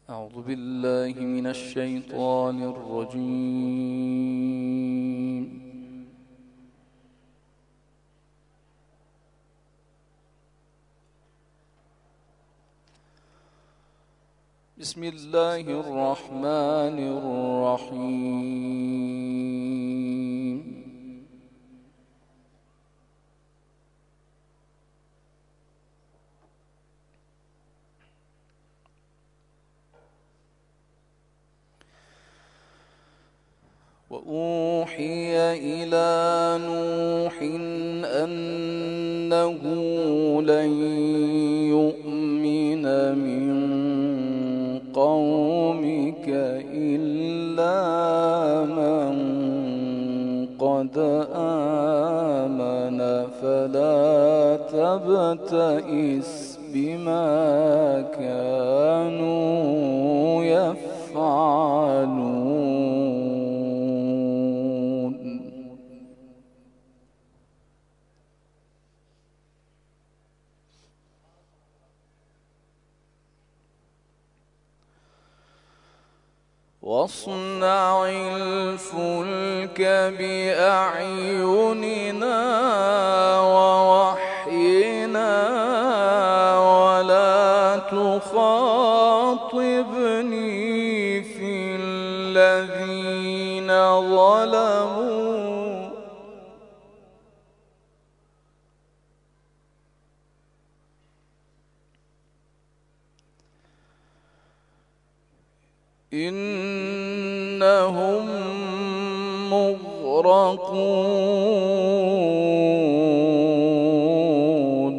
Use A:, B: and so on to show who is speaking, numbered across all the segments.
A: أعوذ بالله من الشيطان الرجيم. بسم الله الرحمن الرحيم. وأوحي إلى نوح أنه لن يؤمن من قومك إلا من قد آمن فلا تبتئس بما كانوا يفعلون. واصنع الفلك بأعيننا ووحينا ولا تخاطبني في الذين ظلموا إنهم مغرقون.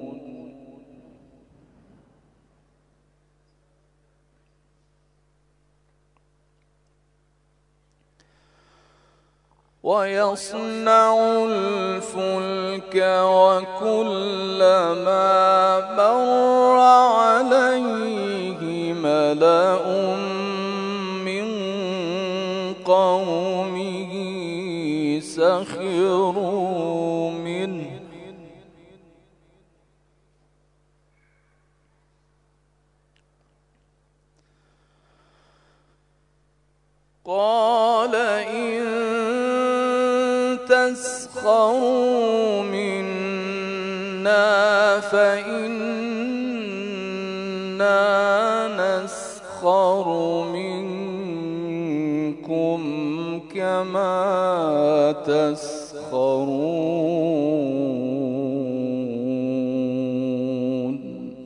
A: ويصنع الفلك وكلما مر عليه ملأ من قومه سخروا منه قال إن تسخروا منا فإنا نسخر منكم كما تسخرون.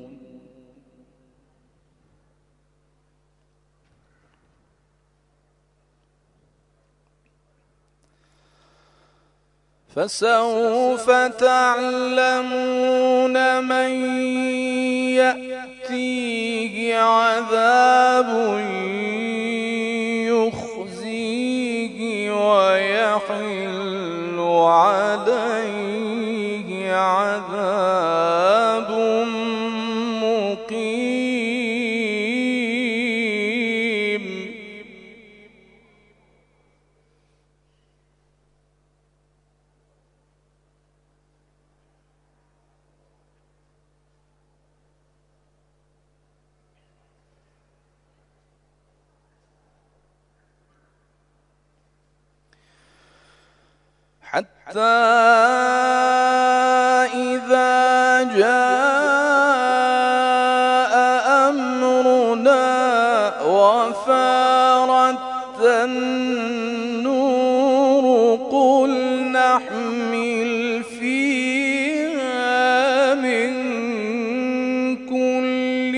A: فسوف تعلمون من يأتيه عذاب يخزيه ويحل عليه عذاب مقيم. حتى إذا جاء أمرنا وفارت النور قل نحمل فيها من كل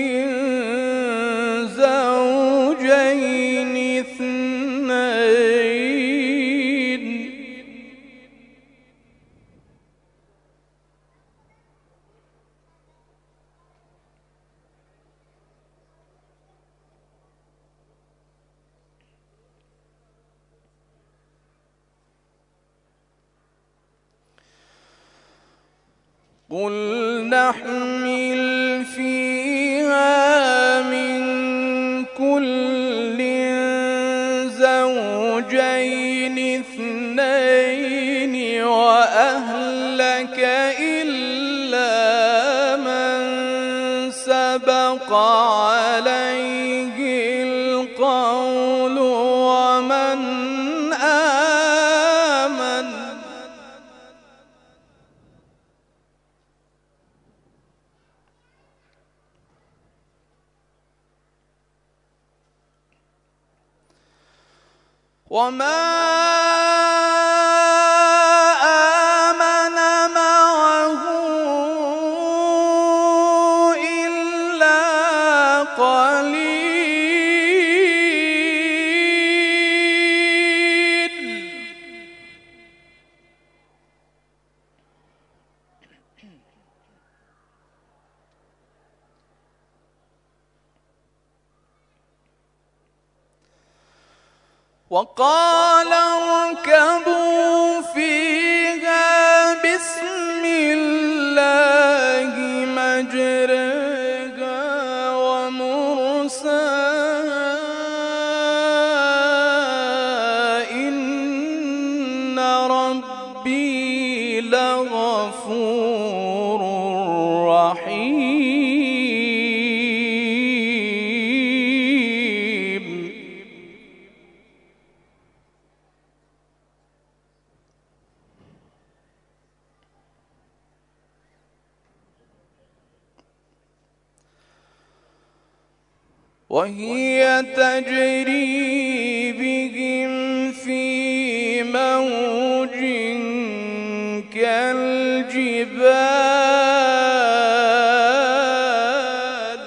A: زوجين اثنين قل نحمل فيها من كل زوجين اثنين وأهلك إلا من سبق عليه وما آمن معه إلا قليل. وقال اركبوا فيها بسم الله مجريها ومرساها إن ربي لغفور رحيم. وهي تجري بهم في موج كالجبال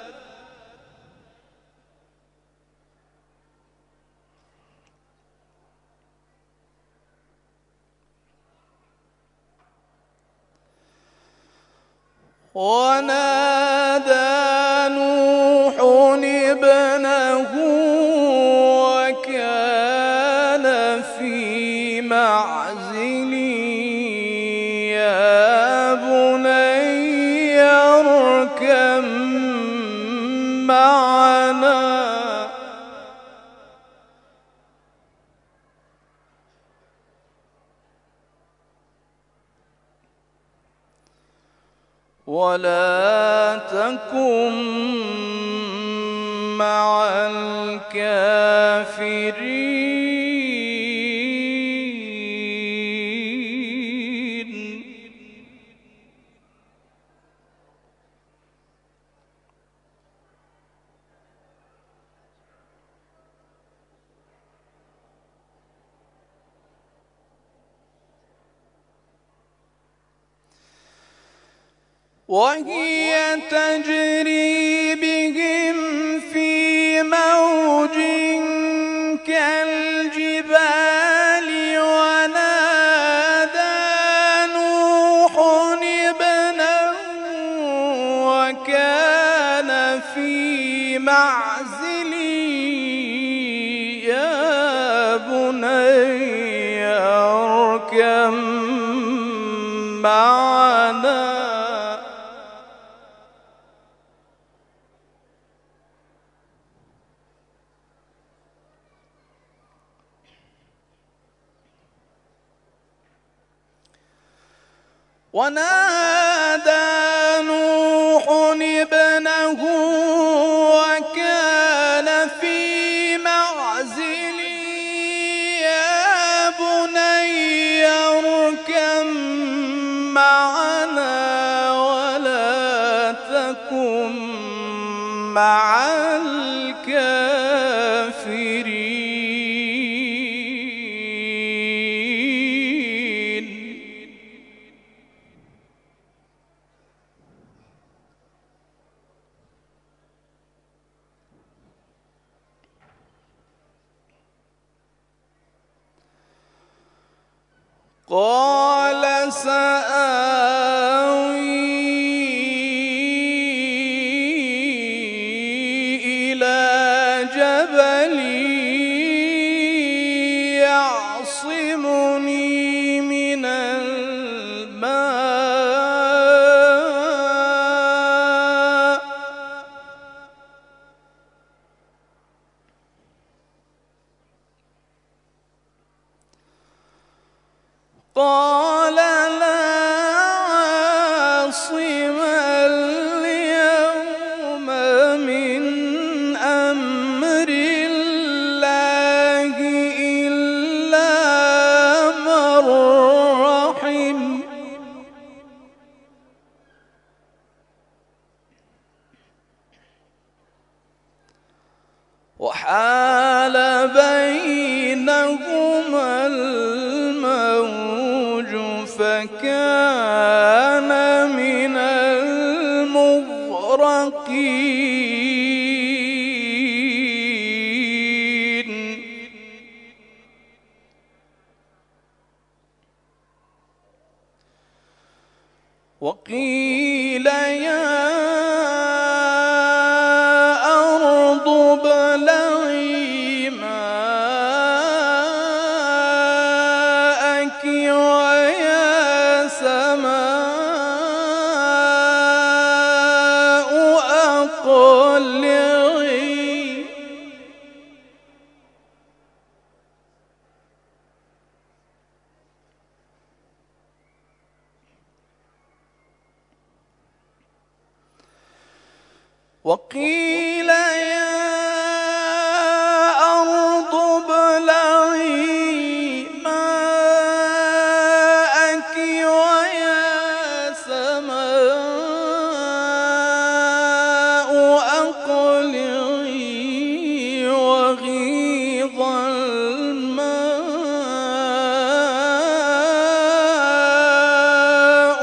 A: ونادى نوح ابنه وكان في معزل يا بني اركب معنا ولا تكن مع الكافرين. وهي تجري بهم في موج كالجبال ونادى نوح ابنه وكان في معزل يا بني اركب معنا ونادى نوح ابنه وكان في معزل يا بني اركب معنا ولا تكن مع الكافرين. قال سآوي إلى جبل يعصمني من الماء قال لا عاصم اليوم من أمر الله إلا من رحم وحال بينهما وقيل يا أرض ابلعي ماءك ويا سماء أقلعي وقيل يا أرض ابلعي ماءك ويا سماء أقلعي وغيض الماء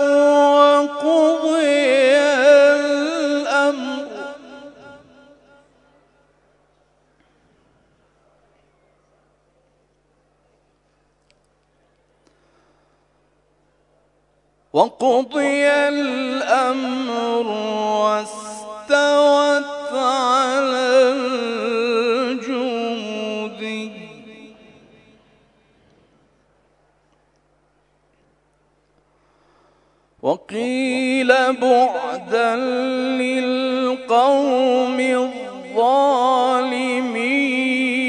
A: وقضي الأمر واستوت على الجود وقيل بعدا للقوم الظالمين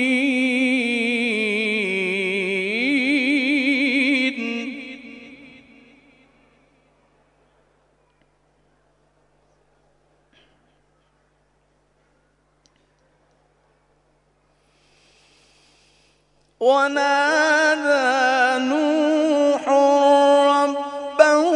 A: ونادى نوح ربه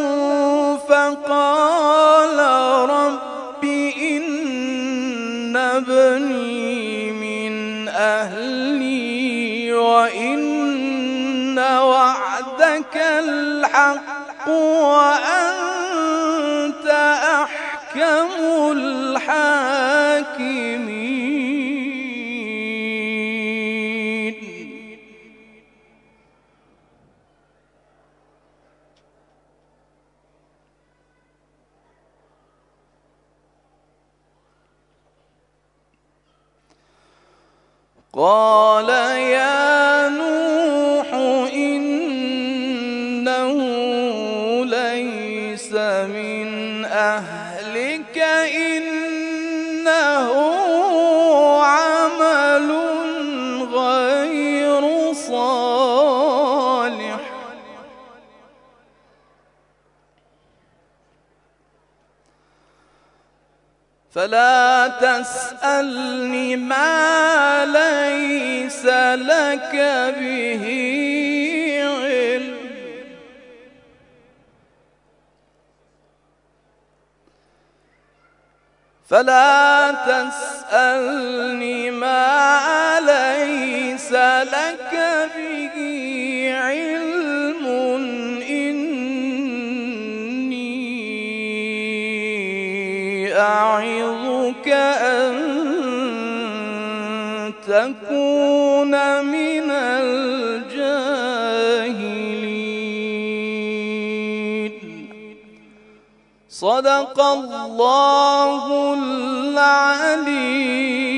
A: فقال رب إن ابني من أهلي وإن وعدك الحق وأنت أحكم الحاكمين قال يا نوح إنه ليس من أهلك إنه عمل غير صالح فلا تسألني ما ليس لك به علم فلا تسألني ما ليس لك به علم إني أعظك أن تكون من الجاهلين صدق الله العليم